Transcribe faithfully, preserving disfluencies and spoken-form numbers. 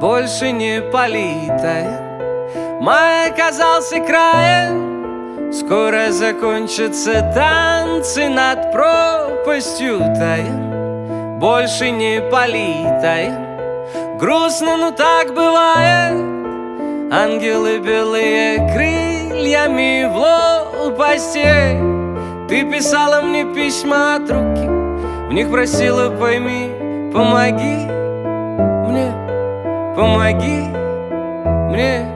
больше не политая. Май оказался краем, скоро закончатся танцы над пропастью тая, больше не политая. Грустно, но так бывает. Ангелы белые крыльями в лопасти. Ты писала мне письма от руки, в них просила: пойми, помоги мне, помоги мне.